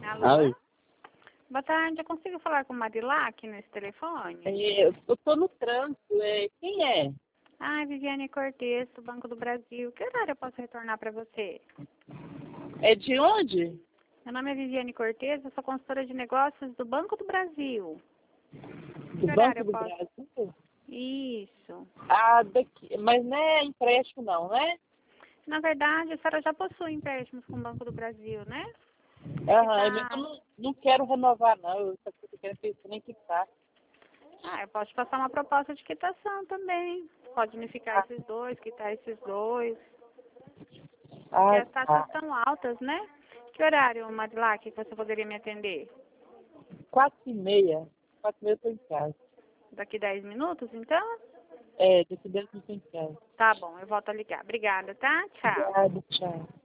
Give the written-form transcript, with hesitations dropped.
Alô? Oi. Boa tarde, eu consigo falar com Marilac nesse telefone? Eu tô no trânsito. Quem é? Ah, Viviane Cortes, do Banco do Brasil. Que horário eu posso retornar para você? É de onde? Meu nome é Viviane Cortes, eu sou consultora de negócios do Banco do Brasil. Do Que Banco horário eu do posso? Brasil? Isso. Ah, daqui. Mas não é empréstimo não, né? Na verdade, a senhora já possui empréstimos com o Banco do Brasil, né? Aham, mas eu Tá. não quero renovar não. Eu só quero nem quitar. Ah, eu posso te passar uma proposta de quitação também. Pode unificar esses dois, quitar esses dois. Porque Ah, as taxas tá. estão altas, né? Que horário, Marilac, que você poderia me atender? 4h30. 4h30 eu tô em casa. Daqui 10 minutos, então? Daqui 10 minutos eu tô em casa. Tá bom, eu volto a ligar. Obrigada, tá? Tchau. Obrigada, tchau.